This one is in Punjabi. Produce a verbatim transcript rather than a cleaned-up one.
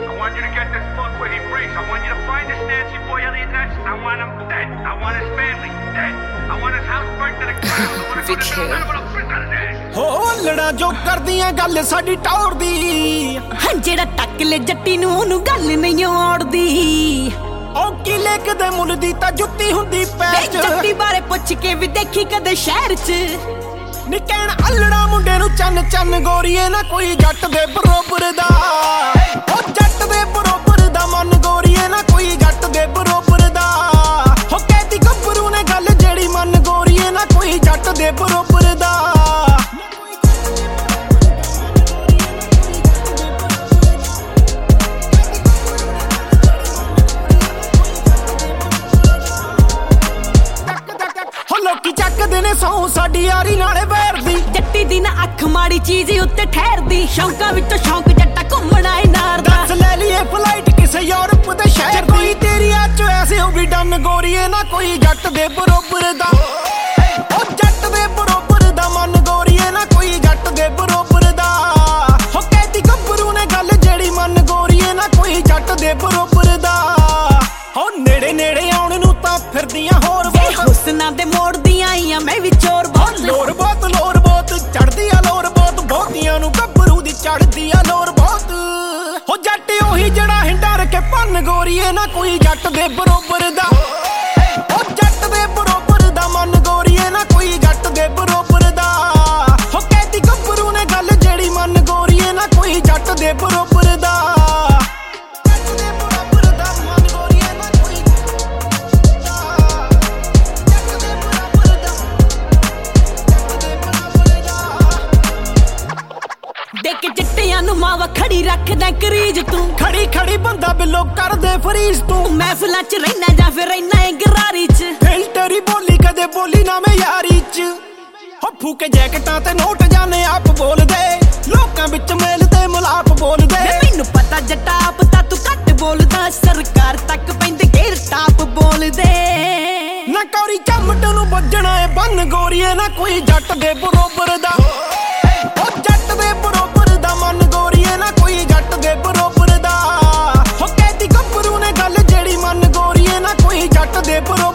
I want you to get this book where he breaks. I want you to find this Nancy boy Elliot Ness. I want him dead. I want his family dead. I want his house burnt to the ground. I want to go to the middle of prison dead. ਹੋ ਲੜਾ ਜੋ ਕਰਦੀਆਂ ਗੱਲ ਸਾਡੀ ਟੌਰ ਦੀ ਹਾਂ ਜਿਹੜਾ ਟੱਕ ਲੈ ਜੱਟੀ ਨੂੰ ਉਹਨੂੰ ਗੱਲ ਨਹੀਂ ਔੜਦੀ ਉਹ ਕਿਲੇ ਕਦੇ ਮੁੱਲ ਦੀ ਤਾਂ ਜੁੱਤੀ ਹੁੰਦੀ ਪੈਰ ਚ ਜੱਟੀ ਬਾਰੇ ਪੁੱਛ ਕੇ ਵੀ ਦੇਖੀ ਕਦੇ ਸ਼ਹਿਰ ਚ ਨੀ ਕਹਿਣ ਅਲੜਾ ਮੁੰਡੇ ਨੂੰ ਚੰਨ ਚੰਨ ਗੋਰੀਏ ਨਾ ਕੋਈ ਜੱਟ ਦੇ ਬਰੋਬਰ ਦਾ ਉਹ ਜੱਟ ਦੇ ਬਰੋਬਰ ਦਾ ਮਨ ਗੋਰੀਏ ਨਾ ਕੋਈ ਜੱਟ ਦੇ ਬਰੋਬਰ ਦਾ ਹੋ ਕਹਿਦੀ ਗੱਭਰੂ ਨੇ ਗੱਲ ਜਿਹੜੀ ਮਨ ਗੋਰੀਏ ਨਾ ਕੋਈ ਜੱਟ ਦੇ ਬਰੋਬਰ ਦਾ ਲੋਕੀ ਚੱਕਦੇ ਨੇ ਸੌ ਸਾਡੀ ਯਾਰੀ ਨਾਲੇ ਵੈਰ ਦੀ ਜੱਟੀ ਦੀ ਨਾ ਅੱਖ ਮਾੜੀ ਚੀਜ਼ ਉੱਤੇ ਠਹਿਰਦੀ ਸ਼ੌਂਕਾਂ ਵਿੱਚੋਂ ਸ਼ੌਂਕ ਜੱਟਾ ਘੁੰਮਣਾ ਏ ਨਾਰ ਦਾ ਦੱਸ ਲੈ ਲਈਏ ਫਲਾਈਟ ਕਿਸੇ ਯੂਰਪ ਦੇ ਸ਼ਹਿਰ ਦੀ ਕੋਈ ਤੇਰੀ ਅੱਜ ਐਸੇ ਹੋ ਵੀ ਡਨ ਗੋਰੀਏ ਨਾ ਕੋਈ ਜੱਟ ਦੇ ਬਰੋਬਰ ਦਾ ਉਹ ਜੱਟ ਦੇ ਬਰੋਬਰ ਦਾ ਮਨ ਗੋਰੀਏ ਨਾ ਕੋਈ ਜੱਟ ਦੇ ਬਰੋਬਰ ਦਾ ਹੋ ਕਹਿਦੀ ਗੱਭਰੂ ਨੇ ਗੱਲ ਜਿਹੜੀ ਮਨ ਗੋਰੀਏ ਨਾ ਕੋਈ ਜੱਟ ਦੇ ਬਰੋਬਰ ਦਾ ਹੋ ਨੇੜੇ ਨੇੜੇ ਆਉਣ ਨੂੰ ਤਾਂ ਫਿਰਦੀਆਂ ਹੋਰ ਹੁਸਨਾਂ ਦੇ ਮੋੜਦੀਆਂ ਆਈਆਂ ਮੈਂ ਵੀ ਚੋਰ ਬਹੁਤ ਲੋਰ ਬਹੁਤ ਲੋਰ ਬਹੁਤ ਚੜਦੀ ਆ ਲੋਰ ਬਹੁਤ ਬਹੁਤੀਆਂ ਨੂੰ ਗੱਭਰੂ ਦੀ ਚੜਦੀ ਆ ਲੋਰ ਬਹੁਤ ਹੋ ਜੱਟ ਉਹੀ ਜਿਹੜਾ ਹਿੰਡਾ ਰੱਖੇ ਪੰਨ ਗੋਰੀਏ ਨਾ ਕੋਈ ਜੱਟ ਦੇ ਬਰੋਬਰ ਦਾ ਉਹ ਜੱਟ ਦੇ ਬਰੋਬਰ ਦਾ ਮਨ ਗੋਰੀਏ ਨਾ ਕੋਈ ਜੱਟ ਦੇ ਬਰੋਬਰ ਦਾ ਹੋ ਕਹਿਦੀ ਗੱਭਰੂ ਨੇ ਗੱਲ ਜਿਹੜੀ ਮਨ ਗੋਰੀਏ ਨਾ ਕੋਈ ਜੱਟ ਦੇ ਬਰੋਬਰ ਦਾ ਦੇਖ ਚਿੱਟਿਆਂ ਨੂੰ ਮਾਵਾ ਖੜੀ ਰੱਖਦਾ ਕਰੀਜ ਤੂੰ ਖੜੀ ਖੜੀ ਬੰਦਾ ਬਿੱਲੋ ਕਰਦੇ ਫਰੀਜ਼ ਤੂੰ ਮਹਿਫਲਾਂ ਚ ਰਹਿਣਾ ਜਾਂ ਫਿਰ ਰਹਿਣਾ ਏ ਗਰਾਰੀ ਚ ਫਿਲਟਰੀ ਬੋਲੀ ਕਦੇ ਬੋਲੀ ਨਾ ਮੈਂ ਯਾਰੀ ਚ ਹੋ ਫੂਕੇ ਜੈਕਟਾਂ ਤੇ ਨੋਟ ਜਾਣੇ ਆਪ ਬੋਲਦੇ ਲੋਕਾਂ ਵਿੱਚ ਮਿਲਦੇ ਮਲਾਪ ਬੋਲਦੇ ਮੈਨੂੰ ਪਤਾ ਜੱਟਾ ਆਪ ਤਾਂ ਤੂੰ ਘੱਟ ਬੋਲਦਾ ਸਰਕਾਰ ਤੱਕ ਪੈਂਦੇ ਗੇਰ ਟਾਪ ਬੋਲਦੇ ਨਾ ਕੌਰੀ ਚਮਟ ਨੂੰ ਵੱਜਣਾ ਏ ਬੰਨ ਗੋਰੀਏ ਨਾ ਕੋਈ ਜੱਟ ਦੇ ਬਰੋਬਰ ਦਾ ਉਹ ਜੱਟ ਦੇ ਬਰੋਬਰ ਦਾ ਮਨ ਗੋਰੀਏ ਨਾ ਕੋਈ ਜੱਟ ਦੇ ਬਰੋਬਰ ਦਾ ਹੋ ਕਹਿਦੀ ਗੱਭਰੂ ਨੇ ਗੱਲ ਜਿਹੜੀ ਮਨ ਗੋਰੀਏ ਨਾ ਕੋਈ ਜੱਟ ਦੇ ਬਰੋਬਰ